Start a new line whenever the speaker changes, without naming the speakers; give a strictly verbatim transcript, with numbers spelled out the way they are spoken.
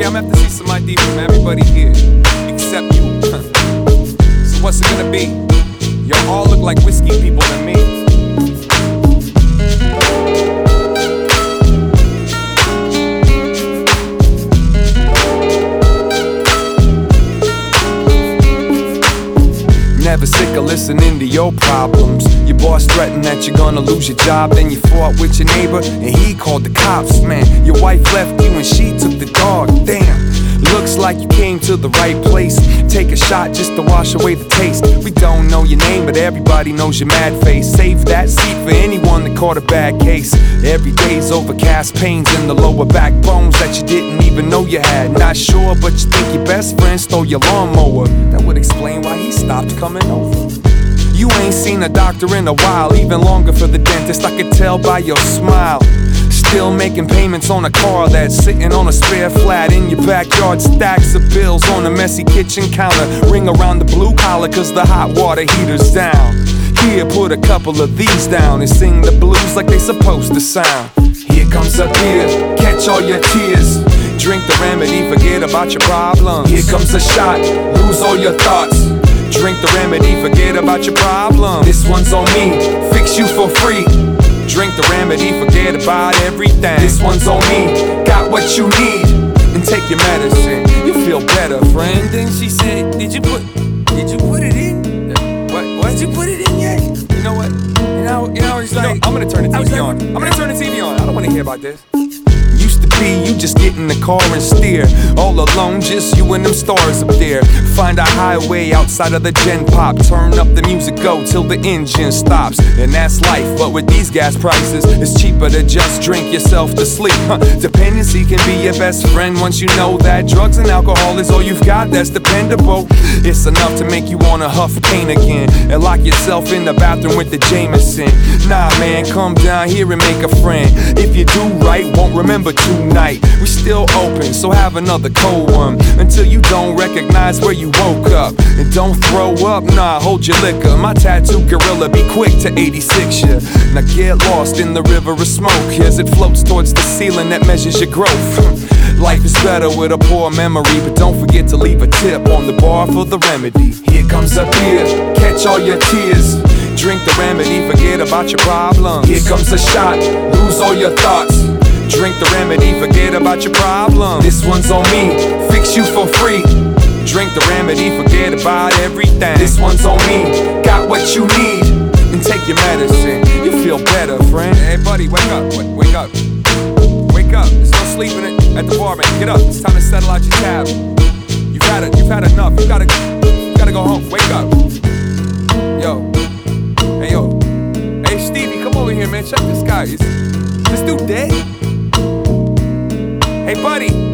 I'm gonna have to see some I D from everybody here, except you. So what's it gonna be? Y'all all look like whiskey people to me. Never sick of listening to your problems. Your boss threatened that you're gonna lose your job. Then you fought with your neighbor and he called the cops. Man, your wife left you and she took the dog. Damn, looks like you came to the right place. Take a shot just to wash away the taste. We don't know your name, but everybody knows your mad face. Save that seat for anyone that caught a bad case. Every day's overcast, pains in the lower back, bones that you didn't even know you had. Not sure, but you think your best friend stole your lawnmower. That would explain why he stopped coming over. You ain't seen a doctor in a while, even longer for the dentist, I could tell by your smile. Still making payments on a car that's sitting on a spare flat in your backyard. Stacks of bills on a messy kitchen counter. Ring around the blue collar cause the hot water heater's down. Here, put a couple of these down and sing the blues like they supposed to sound. Here comes a beer, catch all your tears. Drink the remedy, forget about your problems. Here comes a shot, lose all your thoughts. Drink the remedy, forget about your problems. This one's on me, fix you for free. Drink the remedy, forget about everything. This one's on me, got what you need. And take your medicine, you feel better, friend.
And then she said, did you put, did you put it in?
What, what?
Did you put it in yet?
You know what?
You know, you know, it's
You know,
like,
I'm gonna turn the T V
like,
on. I'm gonna turn the T V on. I don't wanna hear about this. Used to be you just get in the car and steer. All alone, just you and them stars up there. Find a highway outside of the gen pop. Turn up the music, go till the engine stops. And that's life, but with these gas prices, it's cheaper to just drink yourself to sleep. Huh. Dependency can be your best friend once you know that drugs and alcohol is all you've got that's dependable. It's enough to make you wanna huff pain again and lock yourself in the bathroom with the Jameson. Nah man, come down here and make a friend. If you do right, won't remember tonight. We still open, so have another cold one until you don't recognize where you woke up. And don't throw up, nah, hold your liquor. My tattoo gorilla be quick to eighty-six ya. Now get lost in the river of smoke as it floats towards the ceiling that measures your growth. Life is better with a poor memory, but don't forget to leave a tip on the bar for the remedy. Here comes a beer, catch all your tears. Drink the remedy, forget about your problems. Here comes a shot, lose all your thoughts. Drink the remedy, forget about your problems. This one's on me, fix you for free. Drink the remedy, forget about everything. This one's on me, got what you need. And take your medicine, you feel better, friend. Hey buddy, wake up, wake up. Wake up, there's no sleeping at the bar, man. Get up, it's time to settle out your tab. You've had it, you've had enough, you gotta, you gotta go home, wake up. Yo, hey yo, hey Stevie, come over here, man, check this guy. Is this dude dead? Hey buddy,